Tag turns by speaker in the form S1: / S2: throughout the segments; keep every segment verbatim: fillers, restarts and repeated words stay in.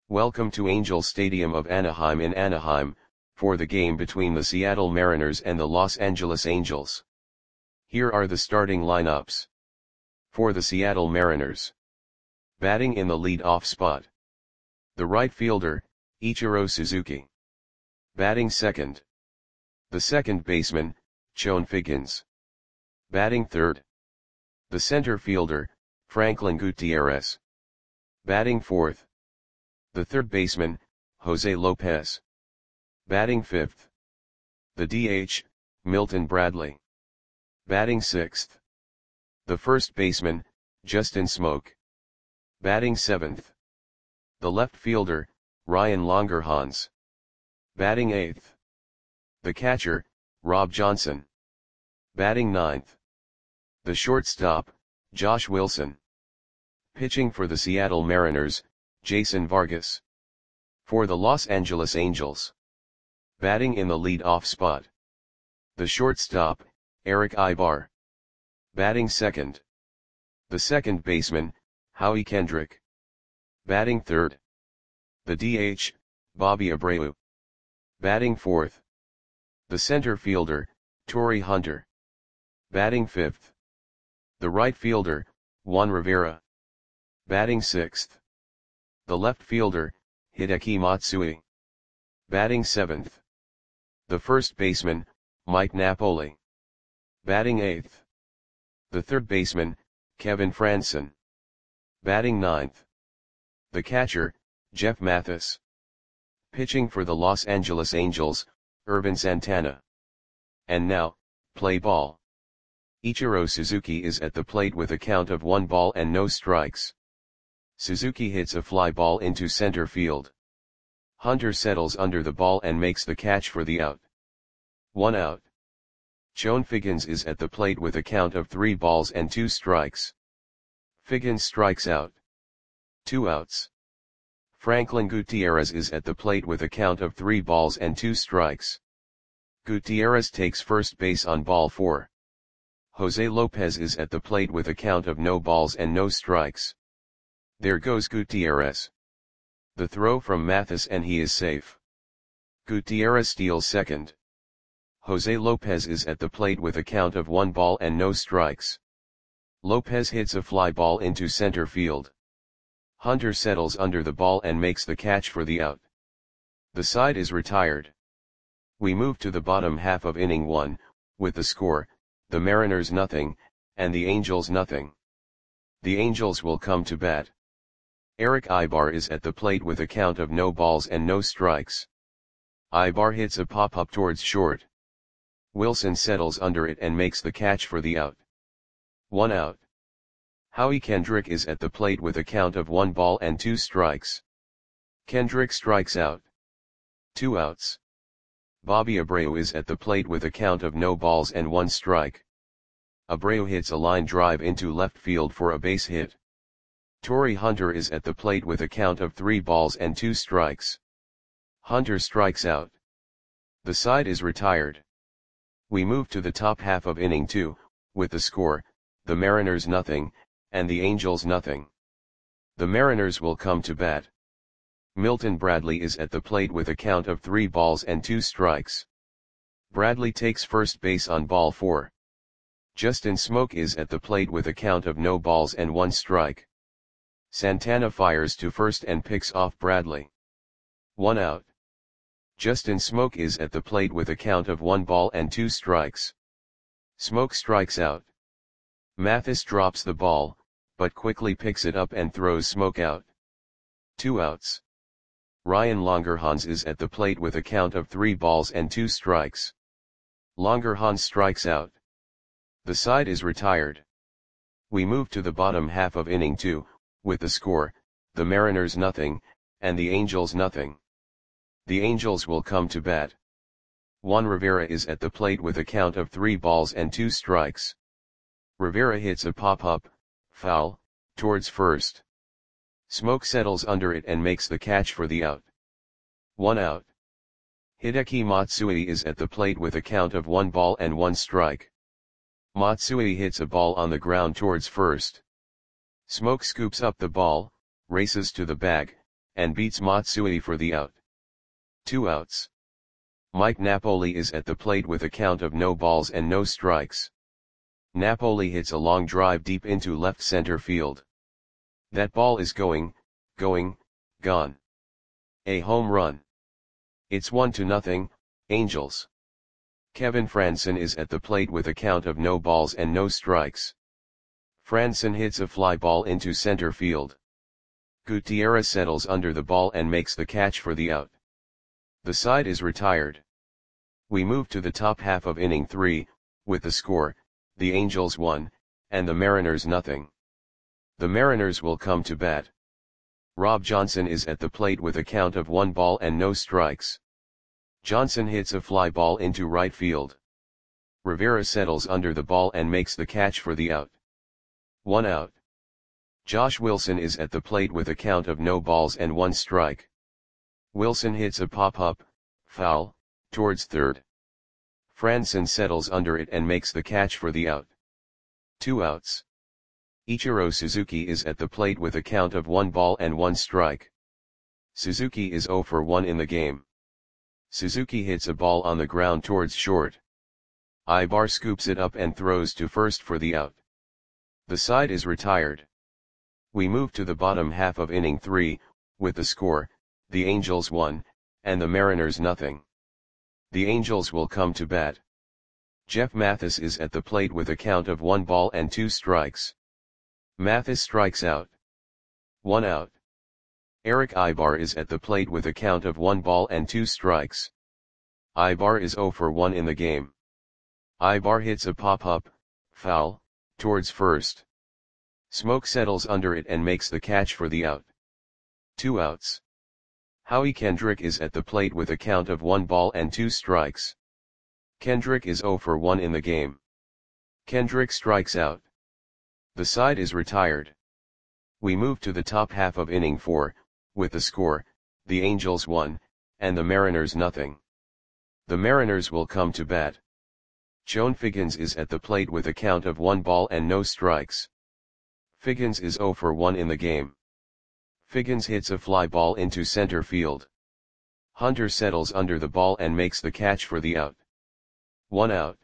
S1: Welcome to Angel Stadium of Anaheim in Anaheim, for the game between the Seattle Mariners and the Los Angeles Angels. Here are the starting lineups. For the Seattle Mariners. Batting in the lead-off spot. The right fielder, Ichiro Suzuki. Batting second. The second baseman, Chone Figgins. Batting third. The center fielder, Franklin Gutierrez. Batting fourth. The third baseman, Jose Lopez. Batting fifth. The D H, Milton Bradley. Batting sixth. The first baseman, Justin Smoak. Batting seventh. The left fielder, Ryan Langerhans. Batting eighth. The catcher, Rob Johnson. Batting ninth. The shortstop, Josh Wilson. Pitching for the Seattle Mariners, Jason Vargas. For the Los Angeles Angels. Batting in the lead-off spot. The shortstop, Eric Aybar. Batting second. The second baseman, Howie Kendrick. Batting third. The D H, Bobby Abreu. Batting fourth. The center fielder, Torii Hunter. Batting fifth. The right fielder, Juan Rivera. Batting sixth. The left fielder, Hideki Matsui. Batting seventh. The first baseman, Mike Napoli. Batting eighth. The third baseman, Kevin Franson. Batting ninth. The catcher, Jeff Mathis. Pitching for the Los Angeles Angels, Ervin Santana. And now, play ball. Ichiro Suzuki is at the plate with a count of one ball and no strikes. Suzuki hits a fly ball into center field. Hunter settles under the ball and makes the catch for the out. One out. Chone Figgins is at the plate with a count of three balls and two strikes. Figgins strikes out. Two outs. Franklin Gutierrez is at the plate with a count of three balls and two strikes. Gutierrez takes first base on ball four. Jose Lopez is at the plate with a count of no balls and no strikes. There goes Gutierrez. The throw from Mathis and he is safe. Gutierrez steals second. Jose Lopez is at the plate with a count of one ball and no strikes. Lopez hits a fly ball into center field. Hunter settles under the ball and makes the catch for the out. The side is retired. We move to the bottom half of inning one, with the score, the Mariners nothing, and the Angels nothing. The Angels will come to bat. Eric Aybar is at the plate with a count of no balls and no strikes. Aybar hits a pop-up towards short. Wilson settles under it and makes the catch for the out. One out. Howie Kendrick is at the plate with a count of one ball and two strikes. Kendrick strikes out. Two outs. Bobby Abreu is at the plate with a count of no balls and one strike. Abreu hits a line drive into left field for a base hit. Torii Hunter is at the plate with a count of three balls and two strikes. Hunter strikes out. The side is retired. We move to the top half of inning two, with the score, the Mariners nothing, and the Angels nothing. The Mariners will come to bat. Milton Bradley is at the plate with a count of three balls and two strikes. Bradley takes first base on ball four. Justin Smoak is at the plate with a count of no balls and one strike. Santana fires to first and picks off Bradley. One out. Justin Smoak is at the plate with a count of one ball and two strikes. Smoak strikes out. Mathis drops the ball, but quickly picks it up and throws Smoak out. Two outs. Ryan Langerhans is at the plate with a count of three balls and two strikes. Langerhans strikes out. The side is retired. We move to the bottom half of inning two, with the score, the Mariners nothing, and the Angels nothing. The Angels will come to bat. Juan Rivera is at the plate with a count of three balls and two strikes. Rivera hits a pop-up, foul, towards first. Smoak settles under it and makes the catch for the out. One out. Hideki Matsui is at the plate with a count of one ball and one strike. Matsui hits a ball on the ground towards first. Smoak scoops up the ball, races to the bag, and beats Matsui for the out. Two outs. Mike Napoli is at the plate with a count of no balls and no strikes. Napoli hits a long drive deep into left center field. That ball is going, going, gone. A home run. It's one to nothing, Angels. Kevin Franson is at the plate with a count of no balls and no strikes. Franson hits a fly ball into center field. Gutierrez settles under the ball and makes the catch for the out. The side is retired. We move to the top half of inning three, with the score, the Angels one, and the Mariners nothing. The Mariners will come to bat. Rob Johnson is at the plate with a count of one ball and no strikes. Johnson hits a fly ball into right field. Rivera settles under the ball and makes the catch for the out. One out. Josh Wilson is at the plate with a count of no balls and one strike. Wilson hits a pop-up, foul, towards third. Franson settles under it and makes the catch for the out. Two outs. Ichiro Suzuki is at the plate with a count of one ball and one strike. Suzuki is zero for one in the game. Suzuki hits a ball on the ground towards short. Ibar scoops it up and throws to first for the out. The side is retired. We move to the bottom half of inning three, with the score, the Angels one, and the Mariners nothing. The Angels will come to bat. Jeff Mathis is at the plate with a count of one ball and two strikes. Mathis strikes out. One out. Eric Ibar is at the plate with a count of one ball and two strikes. Ibar is zero for one in the game. Ibar hits a pop-up, foul, towards first. Smoke settles under it and makes the catch for the out. Two outs. Howie Kendrick is at the plate with a count of one ball and two strikes. Kendrick is zero for one in the game. Kendrick strikes out. The side is retired. We move to the top half of inning four, with the score, the Angels one, and the Mariners nothing. The Mariners will come to bat. Joan Figgins is at the plate with a count of one ball and no strikes. Figgins is zero for one in the game. Figgins hits a fly ball into center field. Hunter settles under the ball and makes the catch for the out. One out.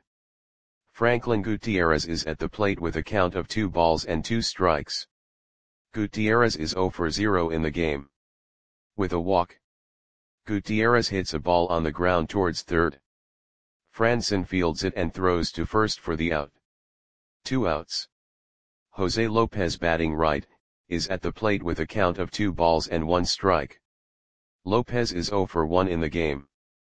S1: Franklin Gutierrez is at the plate with a count of two balls and two strikes. Gutierrez is zero for zero in the game. With a walk. Gutierrez hits a ball on the ground towards third. Franson fields it and throws to first for the out. Two outs. Jose Lopez batting right, is at the plate with a count of two balls and one strike. Lopez is zero for one in the game.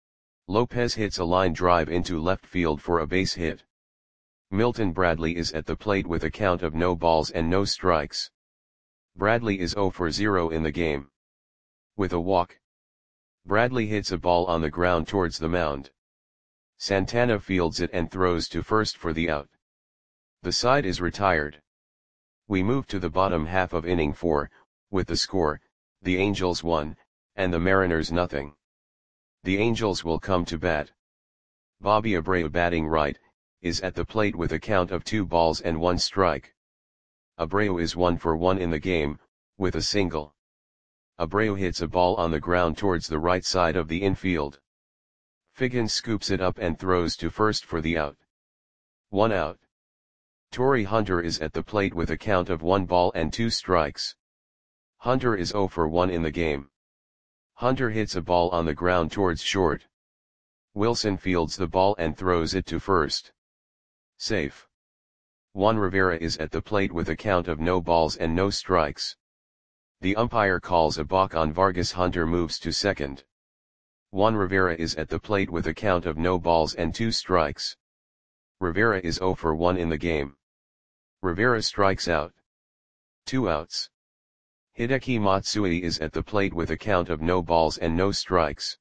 S1: Lopez hits a line drive into left field for a base hit. Milton Bradley is at the plate with a count of no balls and no strikes. Bradley is zero for zero in the game. With a walk. Bradley hits a ball on the ground towards the mound. Santana fields it and throws to first for the out. The side is retired. We move to the bottom half of inning four, with the score, the Angels one, and the Mariners nothing. The Angels will come to bat. Bobby Abreu batting right, is at the plate with a count of two balls and one strike. Abreu is one for one in the game, with a single. Abreu hits a ball on the ground towards the right side of the infield. Figgins scoops it up and throws to first for the out. One out. Torrey Hunter is at the plate with a count of one ball and two strikes. Hunter is zero for one in the game. Hunter hits a ball on the ground towards short. Wilson fields the ball and throws it to first. Safe. Juan Rivera is at the plate with a count of no balls and no strikes. The umpire calls a balk on Vargas. Hunter moves to second. Juan Rivera is at the plate with a count of no balls and two strikes. Rivera is zero for one in the game. Rivera strikes out. Two outs. Hideki Matsui is at the plate with a count of no balls and no strikes.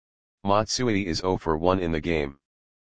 S1: Matsui is zero for one in the game.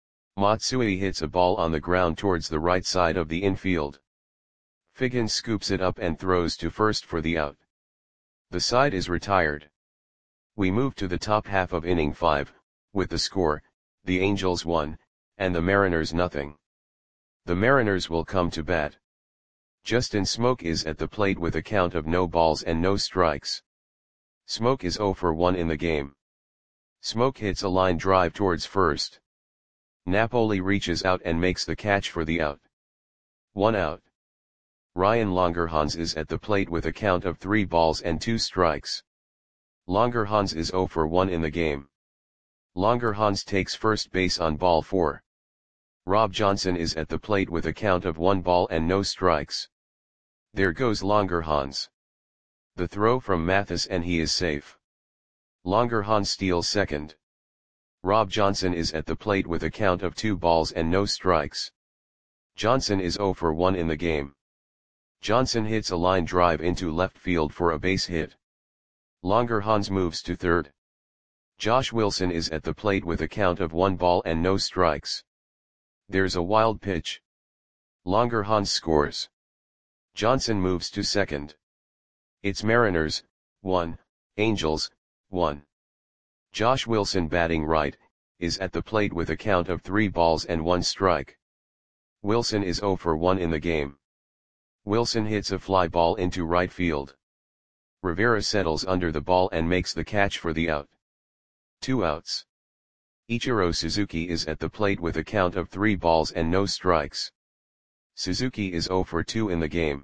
S1: Matsui hits a ball on the ground towards the right side of the infield. Figgins scoops it up and throws to first for the out. The side is retired. We move to the top half of inning five, with the score, the Angels one, and the Mariners nothing. The Mariners will come to bat. Justin Smoke is at the plate with a count of no balls and no strikes. Smoke is zero for one in the game. Smoke hits a line drive towards first. Napoli reaches out and makes the catch for the out. One out. Ryan Longerhans is at the plate with a count of three balls and two strikes. Longerhans is zero for one in the game. Longerhans takes first base on ball four. Rob Johnson is at the plate with a count of one ball and no strikes. There goes Longerhans. The throw from Mathis and he is safe. Longerhans steals second. Rob Johnson is at the plate with a count of two balls and no strikes. Johnson is zero for one in the game. Johnson hits a line drive into left field for a base hit. Longerhans moves to third. Josh Wilson is at the plate with a count of one ball and no strikes. There's a wild pitch. Longerhans scores. Johnson moves to second. It's Mariners, one, Angels, one. Josh Wilson batting right, is at the plate with a count of three balls and one strike. Wilson is zero for one in the game. Wilson hits a fly ball into right field. Rivera settles under the ball and makes the catch for the out. Two outs. Ichiro Suzuki is at the plate with a count of three balls and no strikes. Suzuki is zero for two in the game.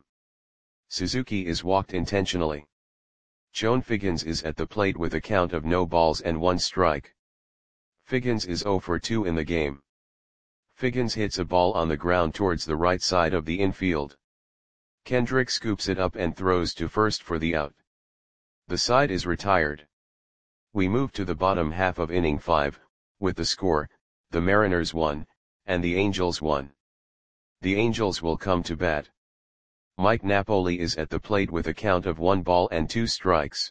S1: Suzuki is walked intentionally. Chone Figgins is at the plate with a count of no balls and one strike. Figgins is zero for two in the game. Figgins hits a ball on the ground towards the right side of the infield. Kendrick scoops it up and throws to first for the out. The side is retired. We move to the bottom half of inning five, with the score, the Mariners one, and the Angels one. The Angels will come to bat. Mike Napoli is at the plate with a count of one ball and two strikes.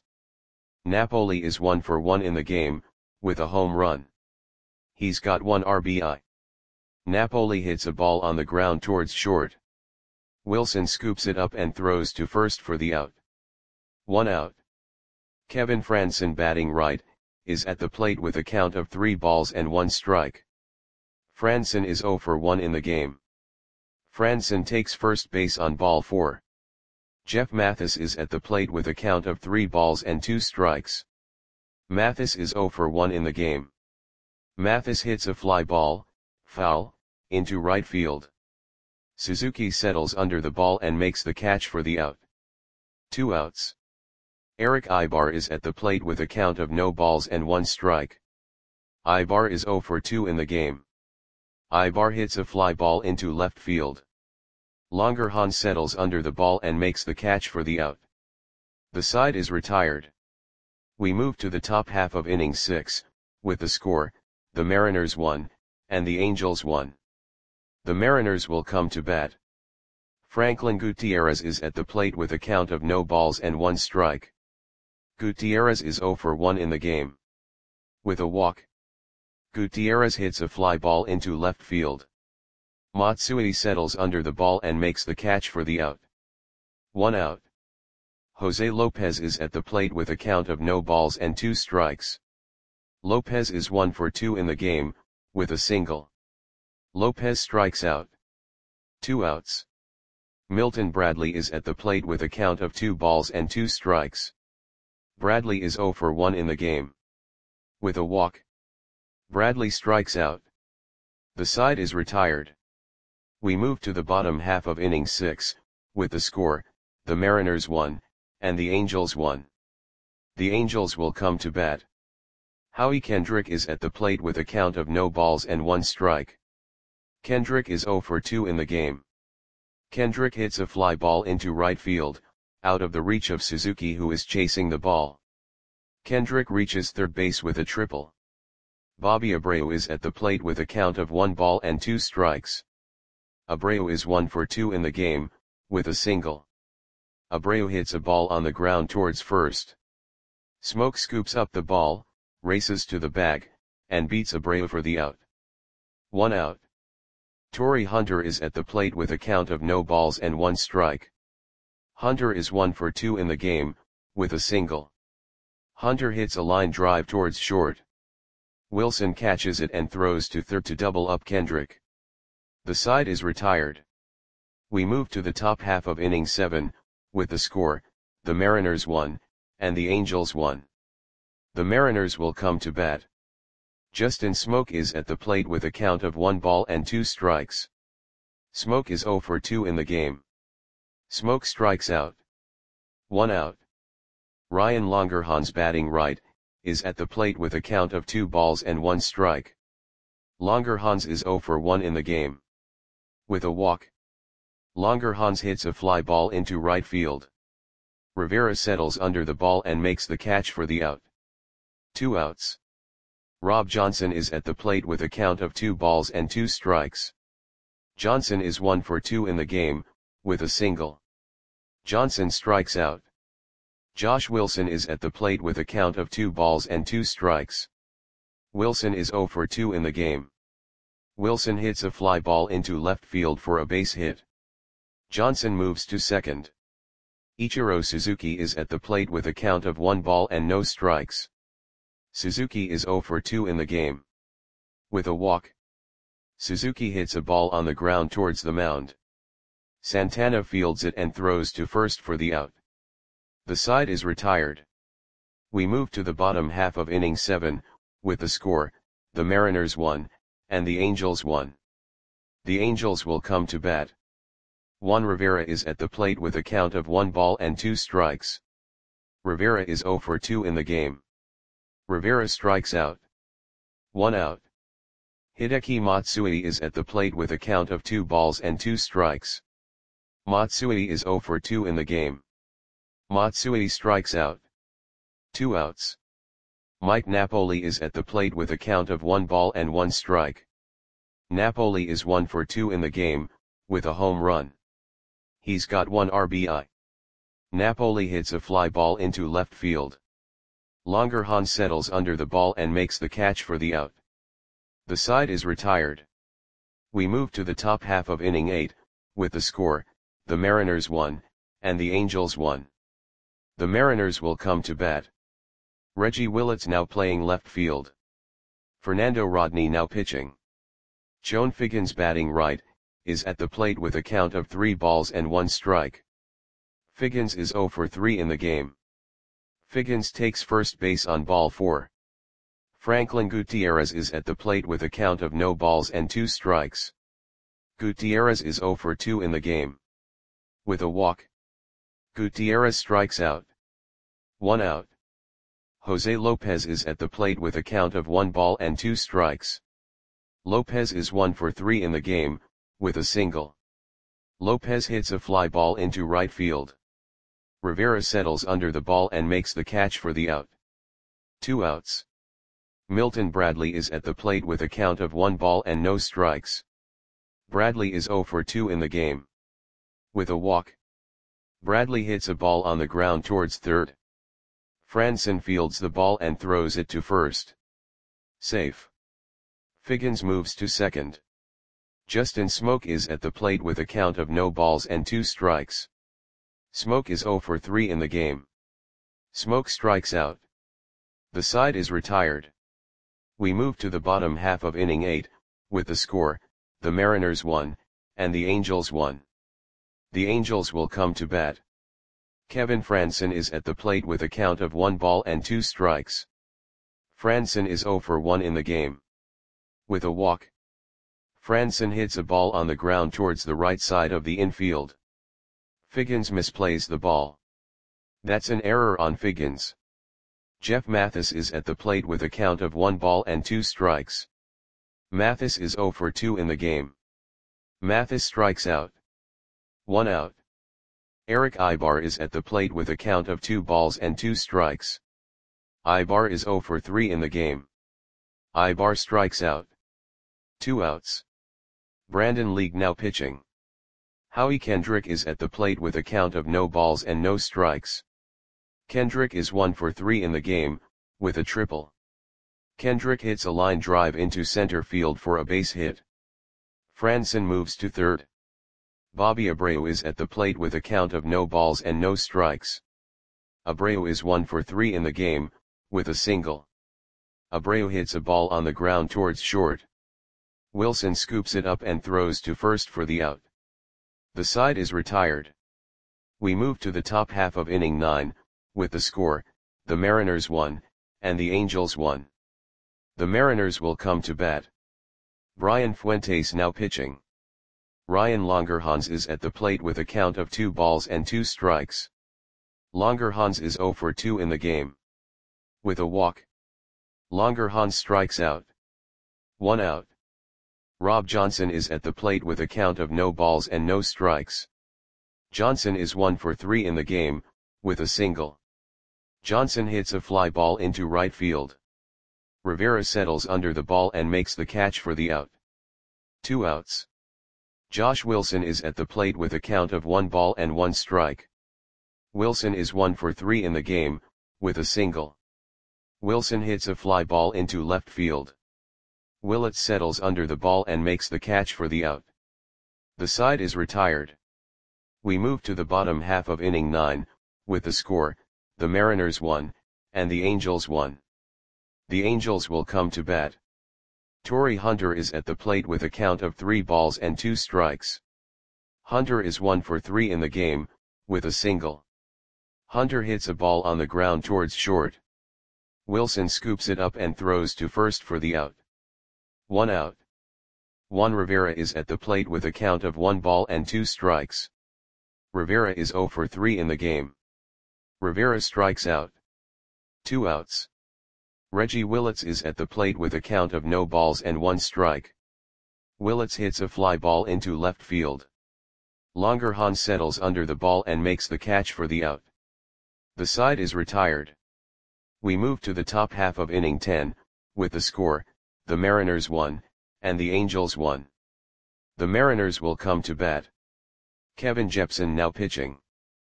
S1: Napoli is one for one in the game, with a home run. He's got one R B I. Napoli hits a ball on the ground towards short. Wilson scoops it up and throws to first for the out. One out. Kevin Franson batting right, is at the plate with a count of three balls and one strike. Franson is zero for one in the game. Franson takes first base on ball four. Jeff Mathis is at the plate with a count of three balls and two strikes. Mathis is zero for one in the game. Mathis hits a fly ball, foul, into right field. Suzuki settles under the ball and makes the catch for the out. Two outs. Eric Ibar is at the plate with a count of no balls and one strike. Ibar is zero for two in the game. Ibar hits a fly ball into left field. Longerhans settles under the ball and makes the catch for the out. The side is retired. We move to the top half of inning six, with the score, the Mariners one, and the Angels one. The Mariners will come to bat. Franklin Gutierrez is at the plate with a count of no balls and one strike. Gutierrez is zero for one in the game. With a walk. Gutierrez hits a fly ball into left field. Matsui settles under the ball and makes the catch for the out. One out. Jose Lopez is at the plate with a count of no balls and two strikes. Lopez is one for two in the game, with a single. Lopez strikes out. Two outs. Milton Bradley is at the plate with a count of two balls and two strikes. Bradley is zero for one in the game. With a walk. Bradley strikes out. The side is retired. We move to the bottom half of inning six, with the score, the Mariners one, and the Angels one. The Angels will come to bat. Howie Kendrick is at the plate with a count of no balls and one strike. Kendrick is zero for two in the game. Kendrick hits a fly ball into right field, out of the reach of Suzuki who is chasing the ball. Kendrick reaches third base with a triple. Bobby Abreu is at the plate with a count of one ball and two strikes. Abreu is one for two in the game, with a single. Abreu hits a ball on the ground towards first. Smoke scoops up the ball, races to the bag, and beats Abreu for the out. One out. Torrey Hunter is at the plate with a count of no balls and one strike. Hunter is one for two in the game, with a single. Hunter hits a line drive towards short. Wilson catches it and throws to third to double up Kendrick. The side is retired. We move to the top half of inning seven, with the score, the Mariners one, and the Angels one. The Mariners will come to bat. Justin Smoke is at the plate with a count of one ball and two strikes. Smoke is zero for two in the game. Smoke strikes out. One out. Ryan Longerhans, batting right, is at the plate with a count of two balls and one strike. Longerhans is zero for one in the game. With a walk. Longerhans hits a fly ball into right field. Rivera settles under the ball and makes the catch for the out. Two outs. Rob Johnson is at the plate with a count of two balls and two strikes. Johnson is one for two in the game, with a single. Johnson strikes out. Josh Wilson is at the plate with a count of two balls and two strikes. Wilson is zero for two in the game. Wilson hits a fly ball into left field for a base hit. Johnson moves to second. Ichiro Suzuki is at the plate with a count of one ball and no strikes. Suzuki is zero for two in the game. With a walk. Suzuki hits a ball on the ground towards the mound. Santana fields it and throws to first for the out. The side is retired. We move to the bottom half of inning seven, with the score, the Mariners one, and the Angels one. The Angels will come to bat. Juan Rivera is at the plate with a count of one ball and two strikes. Rivera is zero for two in the game. Rivera strikes out. One out. Hideki Matsui is at the plate with a count of two balls and two strikes. Matsui is zero for two in the game. Matsui strikes out. Two outs. Mike Napoli is at the plate with a count of one ball and one strike. Napoli is one for two in the game, with a home run. He's got one R B I. Napoli hits a fly ball into left field. Longerhans settles under the ball and makes the catch for the out. The side is retired. We move to the top half of inning eight, with the score, the Mariners one, and the Angels one. The Mariners will come to bat. Reggie Willits now playing left field. Fernando Rodney now pitching. Joan Figgins, batting right, is at the plate with a count of three balls and one strike. Figgins is zero for three in the game. Figgins takes first base on ball four. Franklin Gutierrez is at the plate with a count of no balls and two strikes. Gutierrez is zero for two in the game. With a walk. Gutierrez strikes out. One out. Jose Lopez is at the plate with a count of one ball and two strikes. Lopez is one for three in the game, with a single. Lopez hits a fly ball into right field. Rivera settles under the ball and makes the catch for the out. Two outs. Milton Bradley is at the plate with a count of one ball and no strikes. Bradley is zero for two in the game. With a walk. Bradley hits a ball on the ground towards third. Franson fields the ball and throws it to first. Safe. Figgins moves to second. Justin Smoke is at the plate with a count of no balls and two strikes. Smoke is zero for three in the game. Smoke strikes out. The side is retired. We move to the bottom half of inning eight, with the score, the Mariners one, and the Angels one. The Angels will come to bat. Kevin Franson is at the plate with a count of one ball and two strikes. Franson is zero for one in the game. With a walk. Franson hits a ball on the ground towards the right side of the infield. Figgins misplays the ball. That's an error on Figgins. Jeff Mathis is at the plate with a count of one ball and two strikes. Mathis is zero for two in the game. Mathis strikes out. One out. Eric Ibar is at the plate with a count of two balls and two strikes. Ibar is zero for three in the game. Ibar strikes out. Two outs. Brandon League now pitching. Howie Kendrick is at the plate with a count of no balls and no strikes. Kendrick is one for three in the game, with a triple. Kendrick hits a line drive into center field for a base hit. Franson moves to third. Bobby Abreu is at the plate with a count of no balls and no strikes. Abreu is one for three in the game, with a single. Abreu hits a ball on the ground towards short. Wilson scoops it up and throws to first for the out. The side is retired. We move to the top half of inning nine, with the score, the Mariners one, and the Angels one. The Mariners will come to bat. Brian Fuentes now pitching. Ryan Longerhans is at the plate with a count of two balls and two strikes. Longerhans is zero for two in the game. With a walk. Longerhans strikes out. One out. Rob Johnson is at the plate with a count of no balls and no strikes. Johnson is one for three in the game, with a single. Johnson hits a fly ball into right field. Rivera settles under the ball and makes the catch for the out. Two outs. Josh Wilson is at the plate with a count of one ball and one strike. Wilson is one for three in the game, with a single. Wilson hits a fly ball into left field. Willett settles under the ball and makes the catch for the out. The side is retired. We move to the bottom half of inning nine, with the score, the Mariners one, and the Angels one. The Angels will come to bat. Torrey Hunter is at the plate with a count of three balls and two strikes. Hunter is one for three in the game, with a single. Hunter hits a ball on the ground towards short. Wilson scoops it up and throws to first for the out. One out. Juan Rivera is at the plate with a count of one ball and two strikes. Rivera is zero for three in the game. Rivera strikes out. Two outs. Reggie Willits is at the plate with a count of no balls and one strike. Willits hits a fly ball into left field. Longerhans settles under the ball and makes the catch for the out. The side is retired. We move to the top half of inning ten, with the score, the Mariners one, and the Angels one. The Mariners will come to bat. Kevin Jepson now pitching.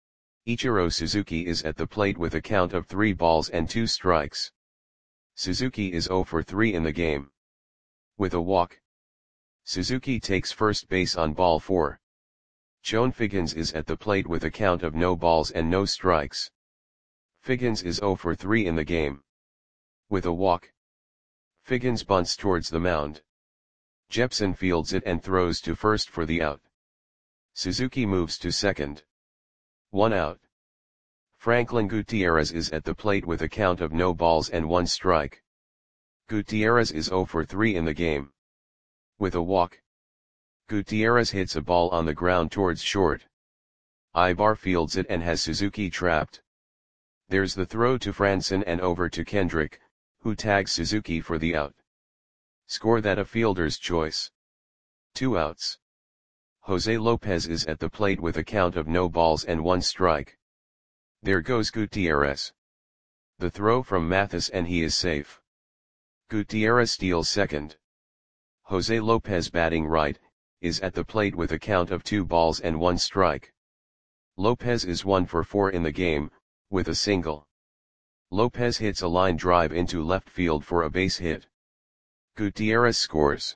S1: Ichiro Suzuki is at the plate with a count of three balls and two strikes. Suzuki is zero for three in the game. With a walk. Suzuki takes first base on ball four. Chone Figgins is at the plate with a count of no balls and no strikes. Figgins is zero for three in the game. With a walk. Figgins bunts towards the mound. Jepson fields it and throws to first for the out. Suzuki moves to second. One out. Franklin Gutierrez is at the plate with a count of no balls and one strike. Gutierrez is zero for three in the game. With a walk. Gutierrez hits a ball on the ground towards short. Ibar fields it and has Suzuki trapped. There's the throw to Franson and over to Kendrick, who tags Suzuki for the out. Score that a fielder's choice. Two outs. Jose Lopez is at the plate with a count of no balls and one strike. There goes Gutierrez. The throw from Mathis and he is safe. Gutierrez steals second. Jose Lopez batting right, is at the plate with a count of two balls and one strike. Lopez is one for four in the game, with a single. Lopez hits a line drive into left field for a base hit. Gutierrez scores.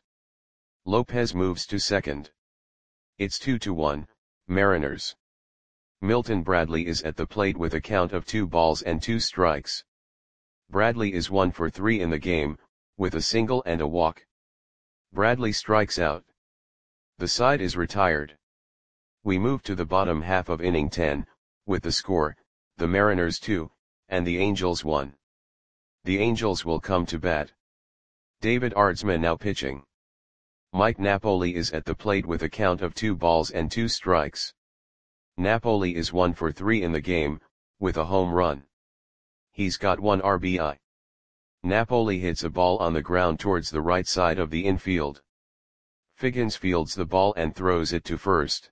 S1: Lopez moves to second. It's two to one, Mariners. Milton Bradley is at the plate with a count of two balls and two strikes. Bradley is one for three in the game, with a single and a walk. Bradley strikes out. The side is retired. We move to the bottom half of inning ten, with the score, the Mariners two, and the Angels one. The Angels will come to bat. David Aardsma now pitching. Mike Napoli is at the plate with a count of two balls and two strikes. Napoli is one for three in the game, with a home run. He's got one R B I. Napoli hits a ball on the ground towards the right side of the infield. Figgins fields the ball and throws it to first.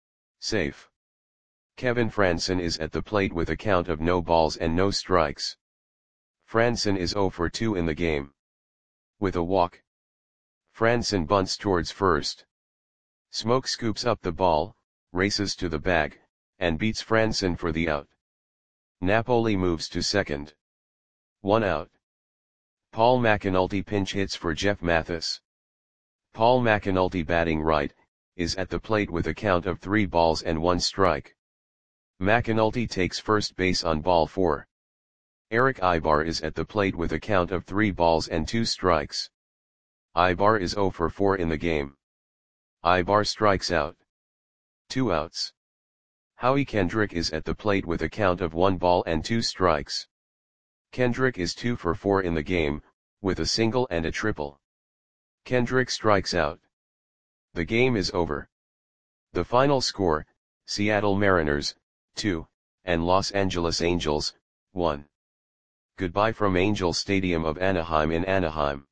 S1: Safe. Kevin Franson is at the plate with a count of no balls and no strikes. Franson is zero for two in the game. With a walk. Franson bunts towards first. Smoke scoops up the ball, races to the bag, and beats Franson for the out. Napoli moves to second. One out. Paul McAnulty pinch hits for Jeff Mathis. Paul McAnulty batting right, is at the plate with a count of three balls and one strike. McAnulty takes first base on ball four. Eric Ibar is at the plate with a count of three balls and two strikes. Ibar is zero for four in the game. Ibar strikes out. Two outs. Howie Kendrick is at the plate with a count of one ball and two strikes. Kendrick is two for four in the game, with a single and a triple. Kendrick strikes out. The game is over. The final score, Seattle Mariners, two, and Los Angeles Angels, one. Goodbye from Angel Stadium of Anaheim in Anaheim.